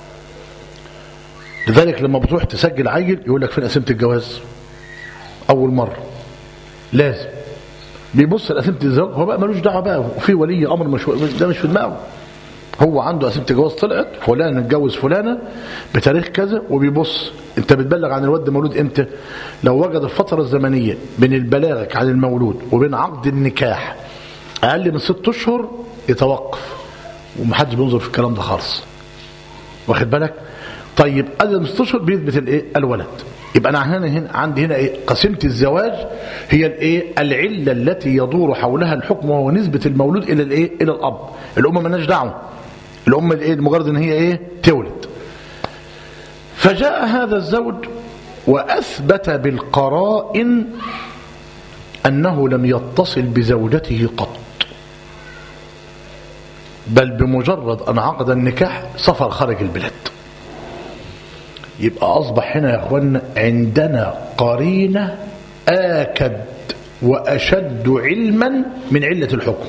لذلك لما بتروح تسجل عيل يقول لك فين قسيمة الجواز أول مرة، لازم بيبص لقسيمة الزواج، هو بقى ملوش دعوه بقى وفي ولي امر، مش ده مش في دماغه، هو عنده قسيمة الجواز طلعت فلان اتجوز فلانه بتاريخ كذا، وبيبص انت بتبلغ عن الولد مولود امتى. لو وجد الفتره الزمنيه بين البلاغك عن المولود وبين عقد النكاح اقل من 6 اشهر يتوقف، ومحدش بينظر في الكلام ده خالص، واخد بالك. طيب اقل من 6 اشهر بيثبت الايه الولد. يبقى انا هنا عندي هنا ايه قسيمه الزواج هي الايه العله التي يدور حولها الحكم، وهو نسبه المولود الى الايه الى الاب. الام مالهاش دعوه، الام الايه مجرد ان هي ايه تولد. فجاء هذا الزوج واثبت بالقرائن انه لم يتصل بزوجته قط، بل بمجرد ان عقد النكاح سافر خارج البلاد. يبقى أصبح هنا يا أخوانا عندنا قرينة آكد وأشد علما من علة الحكم.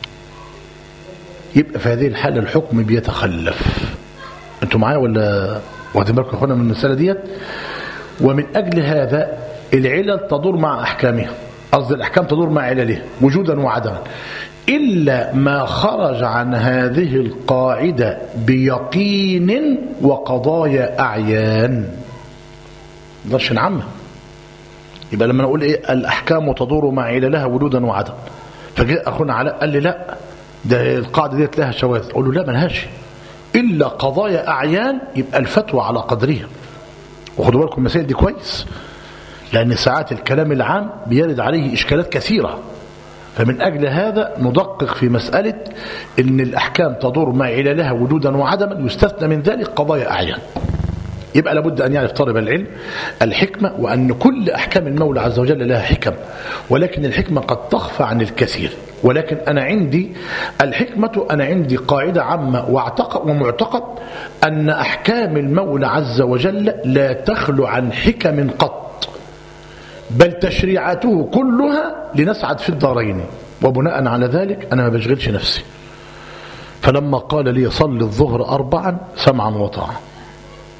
يبقى في هذه الحالة الحكم بيتخلف. أنتم معايا ولا واخدين بالكم يا أخوانا من المسألة ديت؟ ومن أجل هذا العلل تدور مع أحكامها، قصدي الأحكام تدور مع عللها وجودا وعدما، إلا ما خرج عن هذه القاعدة بيقين وقضايا أعيان. مقدرش نعمم. يبقى لما نقول إيه الأحكام تدور مع عللها وجودا وعدما، فجاء أخونا علاء قال لي لا ده القاعدة ديت لها شواذ، أقول له لا ملهاش إلا قضايا أعيان، يبقى الفتوى على قدرها. وخدوا بالكم المسائل دي كويس، لأن ساعات الكلام العام بيرد عليه إشكالات كثيرة، فمن أجل هذا ندقق في مسألة إن الأحكام تدور مع عللها وجودا وعدما، يستثنى من ذلك قضايا أعيان. يبقى لابد أن يعرف طالب العلم الحكمة، وأن كل أحكام المولى عز وجل لها حكم، ولكن الحكمة قد تخفى عن الكثير. ولكن أنا عندي الحكمة، أنا عندي قاعدة عامة ومعتقد أن أحكام المولى عز وجل لا تخلو عن حكم قط، بل تشريعاته كلها لنسعد في الدارين. وبناء على ذلك أنا ما بشغلش نفسي. فلما قال لي صل الظهر 4 سمعا وطاعة،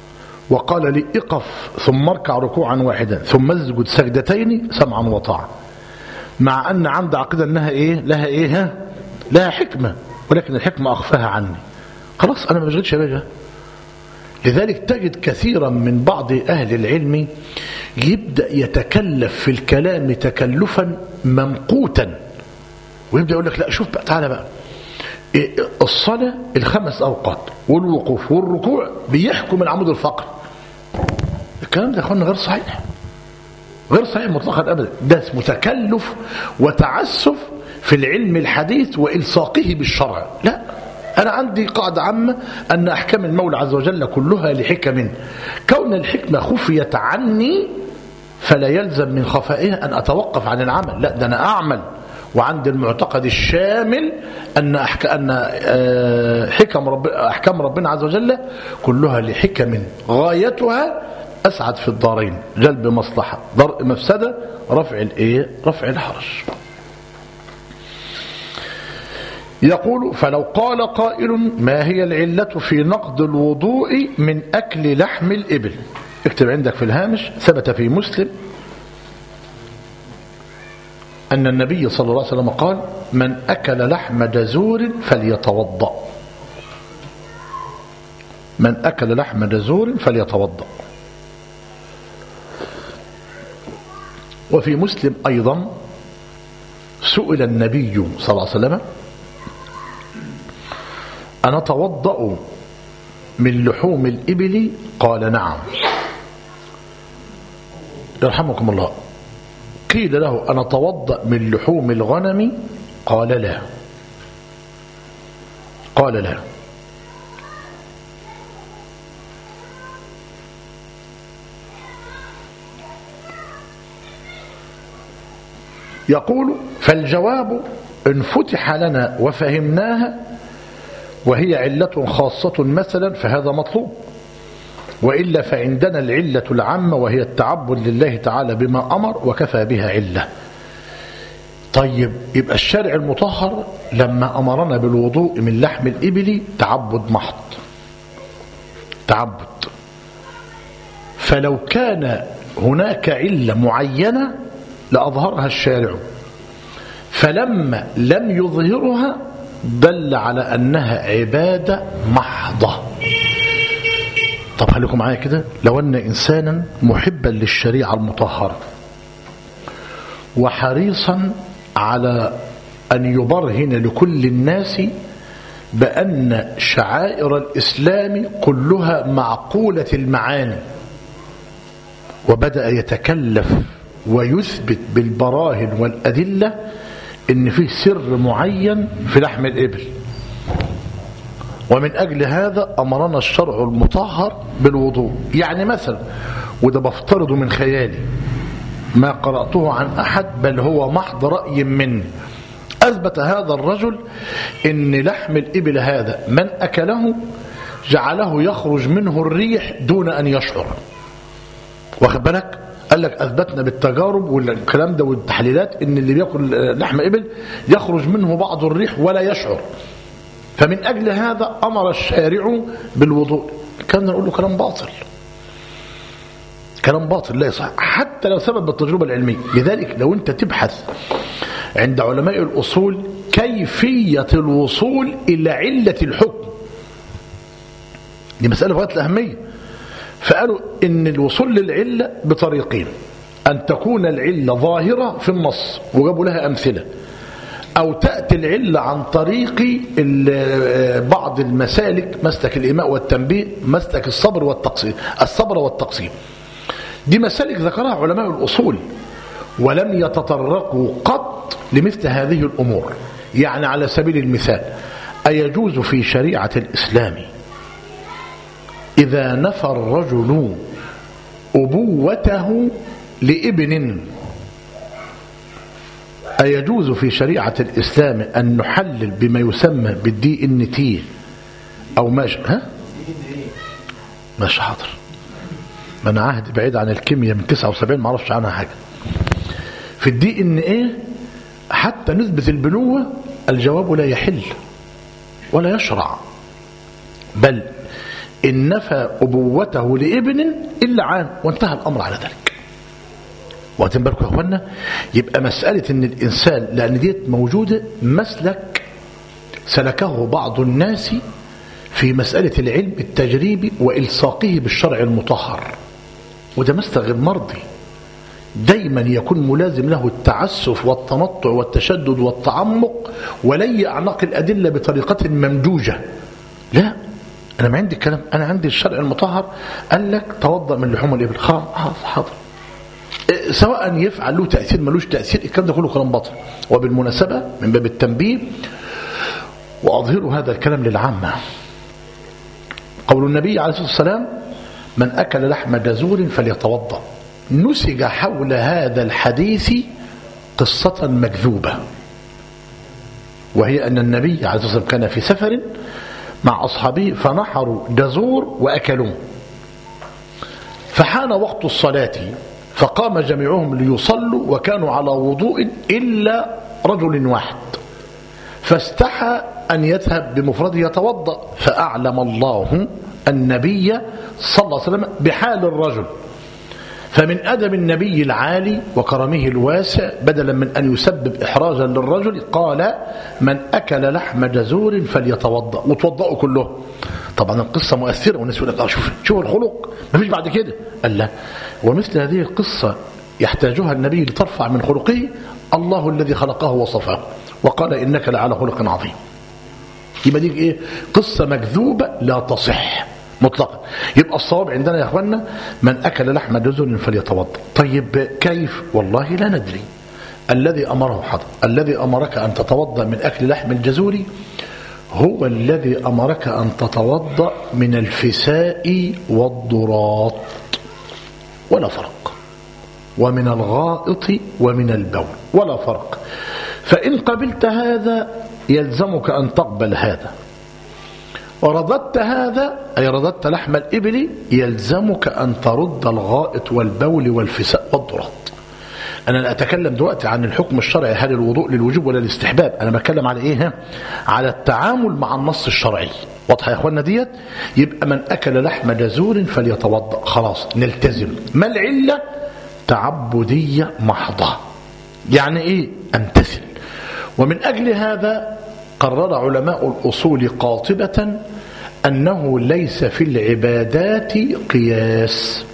وقال لي اقف ثم اركع ركوعا واحدا ثم اسجد سجدتين سمعا وطاعة، مع أن عند عقيدة أنها لها حكمة، ولكن الحكمة أخفاها عني. خلاص أنا ما بشغلش يا باشا. لذلك تجد كثيرا من بعض أهل العلم يبدأ يتكلف في الكلام تكلفا ممقوتا، ويبدأ يقول لك لا شوف بقى تعالى بقى الصلاة 5 أوقات والوقوف والركوع بيحكم العمود الفقري. الكلام ده يا اخوانا غير صحيح، غير صحيح مطلقا أبدا. ده اسمه تكلف وتعسف في العلم الحديث وإلصاقه بالشرع. لا، أنا عندي قاعدة عامة أن أحكام المولى عز وجل كلها لحكم، كون الحكمة خفيت عني فلا يلزم من خفائها أن أتوقف عن العمل، لا ده أنا أعمل. وعند المعتقد الشامل أن أحكام ربنا عز وجل كلها لحكم غايتها أسعد في الدارين، جلب مصلحة، درء مفسدة، رفع الحرج. يقول فلو قال قائل ما هي العلة في نقض الوضوء من أكل لحم الإبل؟ اكتب عندك في الهامش ثبت في مسلم أن النبي صلى الله عليه وسلم قال من أكل لحم جزور فليتوضأ، من أكل لحم جزور فليتوضأ. وفي مسلم أيضا سئل النبي صلى الله عليه وسلم أنا أتوضأ من لحوم الإبل؟ قال نعم. يرحمكم الله. قيل له أنا أتوضأ من لحوم الغنم؟ قال لا. قال لا. يقول فالجواب إن فتح لنا وفهمناها وهي علة خاصة مثلا فهذا مطلوب، وإلا فعندنا العلة العامة وهي التعبد لله تعالى بما أمر وكفى بها علة. طيب يبقى الشارع المطهر لما أمرنا بالوضوء من لحم الإبل تعبد محض، تعبد. فلو كان هناك علة معينة لأظهرها الشارع، فلما لم يظهرها دل على أنها عبادة محضة. طب خليكم معايا كده، لو أن إنسانا محبا للشريعة المطهرة وحريصا على أن يبرهن لكل الناس بأن شعائر الإسلام كلها معقولة المعاني، وبدأ يتكلف ويثبت بالبراهن والأدلة إن فيه سر معين في لحم الإبل، ومن أجل هذا أمرنا الشرع المطهر بالوضوء. يعني مثلا، وده بفترضه من خيالي ما قرأته عن أحد بل هو محض رأي مني، أثبت هذا الرجل إن لحم الإبل هذا من أكله جعله يخرج منه الريح دون أن يشعر. واخد بالك؟ قال لك أثبتنا بالتجارب والكلام ده والتحليلات إن اللي بيأكل لحم إبل يخرج منه بعض الريح ولا يشعر. فمن أجل هذا أمر الشارع بالوضوء. كان نقول له كلام باطل، كلام باطل لا يصح حتى لو ثبت بالتجربة العلمية. لذلك لو أنت تبحث عند علماء الأصول كيفية الوصول إلى علة الحكم، دي مسألة غاية الأهمية. فقالوا إن الوصول للعلة بطريقين: أن تكون العلة ظاهرة في النص وجابوا لها أمثلة، أو تأتي العلة عن طريق بعض المسالك، مسلك الإيماء والتنبيه، مسلك الصبر والتقسيم. دي مسالك ذكرها علماء الأصول ولم يتطرقوا قط لمثل هذه الأمور. يعني على سبيل المثال، أيجوز في شريعة الإسلام إذا نفى الرجل أبوته لابن، أيجوز في شريعة الإسلام أن نحلل بما يسمى بالدي ان تي أو ماشي ماشي حاضر، ما أنا عهد بعيد عن الكيمياء من 79 ما أعرفش عنها حاجة. في الدي ان ايه حتى نثبت البنوة الجواب لا يحل ولا يشرع، بل إن نفى أبوته لابن إلا عام وانتهى الأمر على ذلك. واخدين بالكم يا اخوانا؟ يبقى مسألة إن الإنسان، لأن ديت موجودة مسلك سلكه بعض الناس في مسألة العلم التجريبي وإلصاقه بالشرع المطهر، وده مسلك غير مرضي. دايما يكون ملازم له التعسف والتنطع والتشدد والتعمق ولي أعناق الأدلة بطريقة ممجوجة. لا، أنا ما عندي الكلام، أنا عندي الشرع المطهر قال لك توضأ من لحوم الإبل، حاضر، سواء يفعل له تأثير ملوش تأثير، الكلام ده كله كلام باطل. وبالمناسبة من باب التنبيه وأظهر هذا الكلام للعامة، قول النبي عليه الصلاة والسلام: من أكل لحم جزور فليتوضأ. نسج حول هذا الحديث قصة مكذوبة، وهي أن النبي عليه الصلاة والسلام كان في سفر مع أصحابه فنحروا جزور وأكلوه، فحان وقت الصلاة فقام جميعهم ليصلوا وكانوا على وضوء إلا رجل واحد، فاستحى أن يذهب بمفرده يتوضأ، فأعلم الله النبي صلى الله عليه وسلم بحال الرجل، فمن أدب النبي العالي وكرمه الواسع بدلا من أن يسبب إحراجا للرجل قال: من أكل لحم جزور فليتوضأ، وتوضأوا كله. طبعا القصة مؤثرة والناس يقول لك شوف الخلق، ما فيش بعد كده. قال لا، ومثل هذه القصة يحتاجها النبي لترفع من خلقه الله الذي خلقه وصفه وقال: إنك لعلى خلق عظيم. يبقى دي ايه؟ قصة مكذوبة لا تصح مطلقا. يبقى الصواب عندنا يا اخوانا: من أكل لحم جزور فليتوضأ. طيب كيف؟ والله لا ندري. الذي أمره حضر، الذي أمرك أن تتوضأ من أكل لحم الجزور هو الذي أمرك أن تتوضأ من الفساء والضراط، ولا فرق، ومن الغائط ومن البول ولا فرق. فإن قبلت هذا يلزمك أن تقبل هذا، ورددت هذا أي رددت لحم الإبل يلزمك أن ترد الغائط والبول والفساء والضراط. أنا لا أتكلم دلوقتي عن الحكم الشرعي، هل الوضوء للوجوب ولا الاستحباب، أنا بتكلم على إيه؟ على التعامل مع النص الشرعي. واضحة يا أخوانا ديت؟ يبقى من أكل لحم جزور فليتوضأ، خلاص نلتزم. ما العلة؟ تعبدية محضة، يعني إيه؟ أمتثل. ومن أجل هذا قرر علماء الأصول قاطبة أنه ليس في العبادات قياس.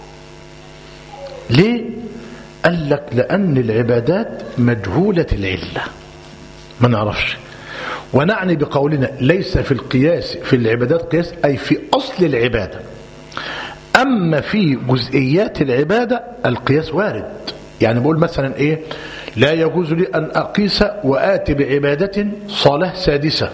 ليه؟ قال لك لأن العبادات مجهولة العلة، ما نعرفش. ونعني بقولنا ليس في القياس في العبادات قياس أي في أصل العبادة. أما في جزئيات العبادة القياس وارد. يعني بقول مثلا إيه؟ لا يجوز لي أن أقيس وآتي بعبادة صلاة سادسة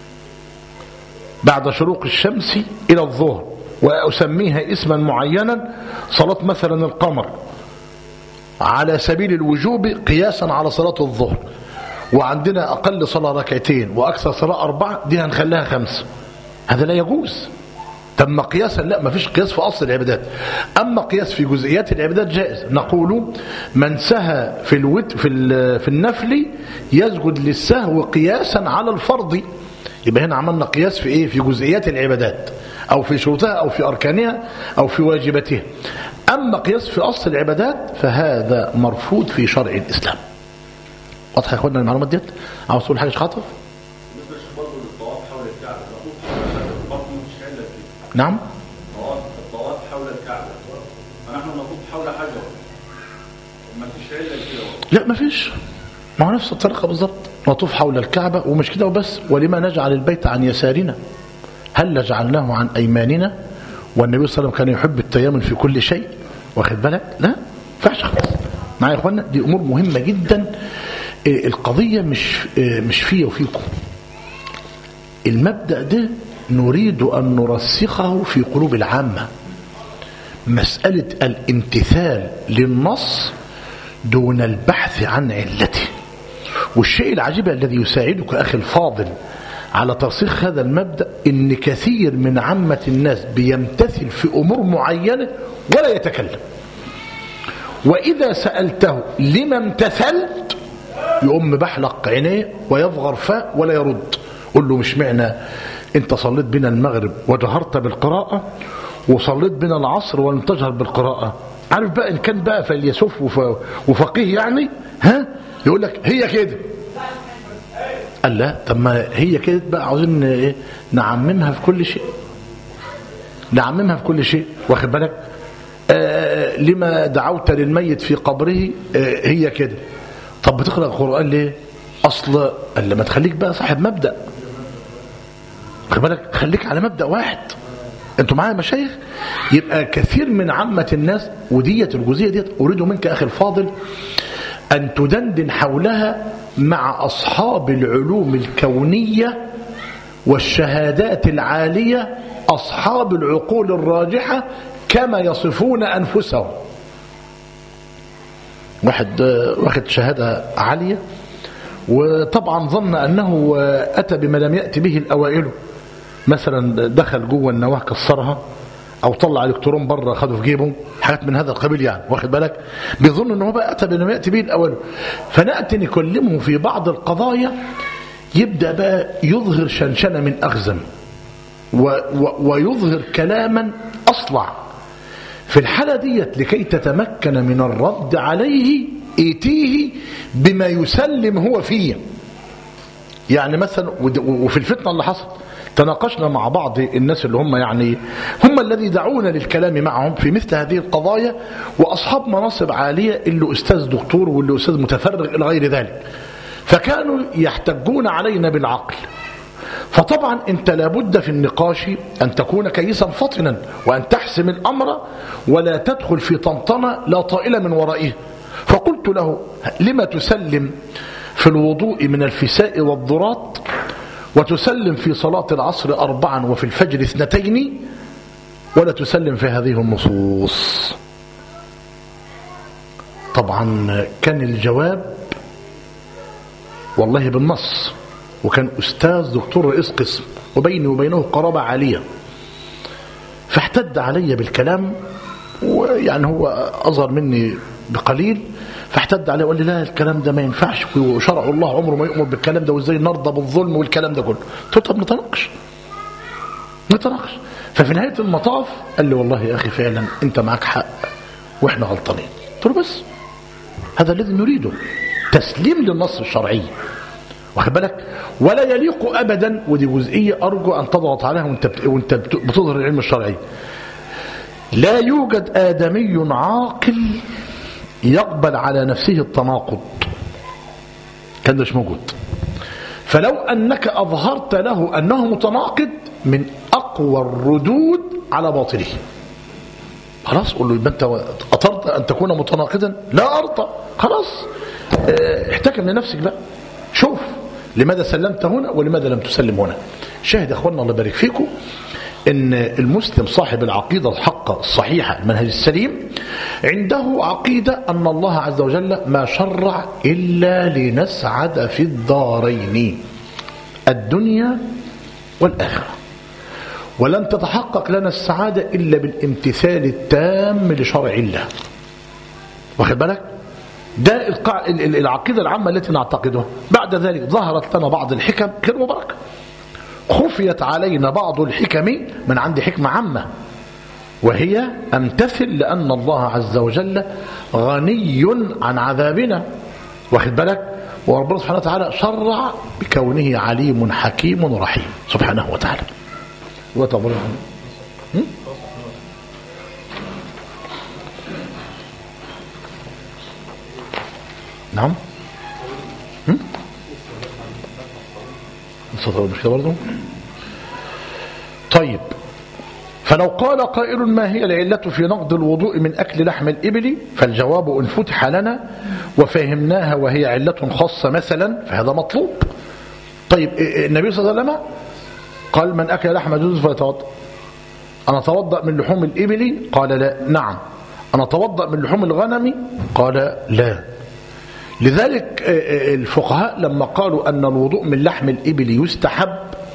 بعد شروق الشمس إلى الظهر وأسميها اسما معينا صلاة مثلا القمر على سبيل الوجوب قياسا على صلاة الظهر، وعندنا أقل صلاة ركعتين وأكثر صلاة 4، دي هنخليها 5. هذا لا يجوز. تم قياسا؟ لا، ما فيش قياس في أصل العبادات. أما قياس في جزئيات العبادات جائز. نقول من سهى في النفل يسجد للسهو قياسا على الفرض. يبقى هنا عملنا قياس في إيه؟ في جزئيات العبادات أو في شروطها أو في أركانها أو في واجباتها. أما قياس في أصل العبادات فهذا مرفوض في شرع الإسلام. واضح يا أخوانا المعلومات ديت؟ عاوز تقول حاجة خاطف؟ نعم، الطواف حول الكعبة فنحن نطوف حول حجر، ما فيش علة كده؟ لا ما فيش، ما هو نفس الطريقة بالضبط، نطوف حول الكعبة ومش كده وبس. ولما نجعل البيت عن يسارنا؟ هل جعلناه عن أيماننا؟ والنبي صلى الله عليه وسلم كان يحب التيامن في كل شيء، واخد بالك؟ لا فعش خلاص. معايا يا اخوانا؟ دي أمور مهمة جدا. القضية مش فيه وفيكم. المبدأ ده نريد أن نرسخه في قلوب العامة، مسألة الامتثال للنص دون البحث عن علته. والشيء العجيب الذي يساعدك أخي الفاضل على ترسيخ هذا المبدأ إن كثير من عامة الناس بيمتثل في أمور معينة ولا يتكلم، وإذا سألته لما امتثلت يقوم بحلق عينيه ويفغر فاه ولا يرد. قل له مش معنى انت صليت بنا المغرب وجهرت بالقراءة، وصليت بنا العصر ولم تجهر بالقراءة. عارف بقى ان كان بقى فيلسوف وفقيه يعني، ها، يقول لك هي كده. قال لا، طب ما هي كده بقى، عاوزين ايه؟ نعممها في كل شيء، نعممها في كل شيء، واخد بالك؟ لما دعوت للميت في قبره، هي كده. طب بتقرأ القرآن ليه؟ أصل قال لما تخليك بقى صاحب مبدأ، واخد بالك؟ خليك على مبدأ واحد. انتوا معايا مشايخ؟ يبقى كثير من عامة الناس، وديت الجزئية ديت أريد منك أخي الفاضل أن تدندن حولها مع أصحاب العلوم الكونية والشهادات العالية، أصحاب العقول الراجحة كما يصفون أنفسهم. واحد واخد شهادة عالية، وطبعا ظن أنه أتى بما لم يأتي به الأوائل، مثلا دخل جوه النواه كسرها، أو طلع الكترون بره خده في جيبه، حاجات من هذا القبيل يعني، واخد بالك؟ بيظن أنه بقى أتى بما يأتي به الأوائل. فنأتي نكلمه في بعض القضايا، يبدأ بقى يظهر شنشنة من أغزم، ويظهر كلاما أصلع. في الحالة ديت لكي تتمكن من الرد عليه، ائتيه بما يسلم هو فيه. يعني مثلا، وفي الفتنة اللي حصل تناقشنا مع بعض الناس اللي هم يعني هم الذي دعونا للكلام معهم في مثل هذه القضايا، وأصحاب مناصب عالية، اللي أستاذ دكتور واللي أستاذ متفرغ إلى غير ذلك، فكانوا يحتجون علينا بالعقل. فطبعا انت لابد في النقاش ان تكون كيسا فطنا، وان تحسم الامر ولا تدخل في طنطنة لا طائل من ورائه. فقلت له لما تسلم في الوضوء من الفساء والضرات، وتسلم في صلاة العصر 4 وفي الفجر 2، ولا تسلم في هذه النصوص؟ طبعا كان الجواب والله بالنص، وكان أستاذ دكتور رئيس قسم، وبيني وبينه قرابة عالية، فاحتد علي بالكلام، ويعني هو أصغر مني بقليل، فاحتد علي وقال لي لا الكلام ده ما ينفعش، وشرع الله عمره ما يؤمر بالكلام ده، وازاي نرضى بالظلم والكلام ده كله. قلت له طب نتناقش. ففي نهاية المطاف قال لي والله يا أخي فعلا أنت معك حق وإحنا غلطانين. قلت له بس هذا الذي نريده، تسليم للنص الشرعي، واخد بالك؟ ولا يليق ابدا، ودي جزئيه ارجو ان تضغط عليها وانت بتظهر العلم الشرعي. لا يوجد ادمي عاقل يقبل على نفسه التناقض، كان مش موجود. فلو انك اظهرت له انه متناقض، من اقوى الردود على باطله. خلاص قول له يبقى انت اطرت ان تكون متناقضا؟ لا ارضى. خلاص احتكم لنفسك بقى، شوف لماذا سلمت هنا ولماذا لم تسلم هنا. شاهد يا اخوانا الله يبارك فيكم ان المسلم صاحب العقيده الحقه الصحيحه المنهج السليم عنده عقيده ان الله عز وجل ما شرع الا لنسعد في الدارين، الدنيا والاخره، ولن تتحقق لنا السعاده الا بالامتثال التام لشرع الله، واخد بالك؟ ده العقيدة العامة التي نعتقدها. بعد ذلك ظهرت لنا بعض الحكم خير وبركة، خفيت علينا بعض الحكم من عند حكمة عامة، وهي امتثل لأن الله عز وجل غني عن عذابنا، واخد بالك؟ وربنا سبحانه وتعالى شرع بكونه عليم حكيم رحيم سبحانه وتعالى. نعم. مش كده برضه؟ طيب، فلو قال قائل ما هي العلة في نقض الوضوء من أكل لحم الإبل، فالجواب إن فتح لنا وفهمناها وهي علة خاصة مثلا فهذا مطلوب. طيب النبي صلى الله عليه وسلم قال من أكل لحم جزء فليتوضأ. أنا أتوضأ من لحوم الإبل؟ قال لا. نعم. أنا أتوضأ من لحوم الغنم؟ قال لا. لذلك الفقهاء لما قالوا أن الوضوء من لحم الإبل يستحب،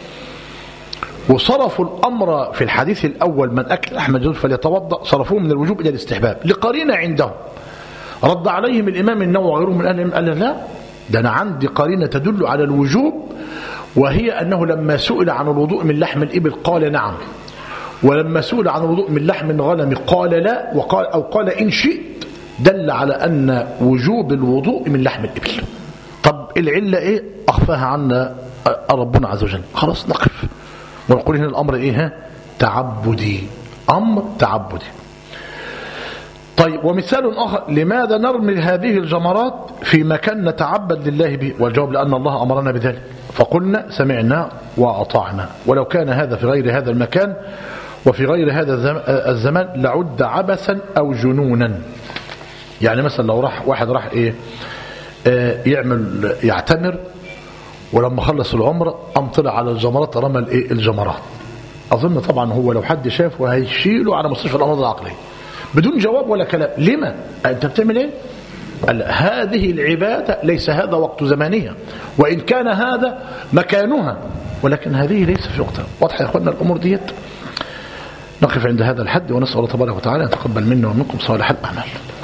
وصرفوا الأمر في الحديث الأول من أكل لحم الجزور فليتوضأ، صرفوه من الوجوب إلى الاستحباب لقرينة عندهم. رد عليهم الإمام النووي وغيره من أهل العلم قال لا، ده أنا عندي قرينة تدل على الوجوب، وهي أنه لما سئل عن الوضوء من لحم الإبل قال نعم، ولما سئل عن الوضوء من لحم الغنم قال لا، وقال أو قال إن شئت، دل على أن وجوب الوضوء من لحم الإبل. طب العلة إيه؟ أخفاها عنا ربنا عز وجل. خلاص نقف ونقول هنا الأمر إيه؟ تعبدي، أمر تعبدي. طيب ومثال آخر، لماذا نرمي هذه الجمرات في مكان نتعبد لله به؟ والجواب لأن الله أمرنا بذلك، فقلنا سمعنا وأطعنا. ولو كان هذا في غير هذا المكان وفي غير هذا الزمان لعد عبثا أو جنونا. يعني مثلا لو واحد راح يعتمر، ولما خلص العمرة قام طلع على الجمرات رمى الجمرات، أظن طبعا هو لو حد شافه هيشيله على مستشفى الأمراض العقلية بدون جواب ولا كلام. لما؟ أنت بتعمل إيه؟ هذه العبادة ليس هذا وقت زمانها، وإن كان هذا مكانها، ولكن هذه ليس في وقتها. واضح يا أخوانا الأمور ديت؟ نقف عند هذا الحد ونسأل الله تبارك وتعالى أن يتقبل منا ومنكم صالح الأعمال.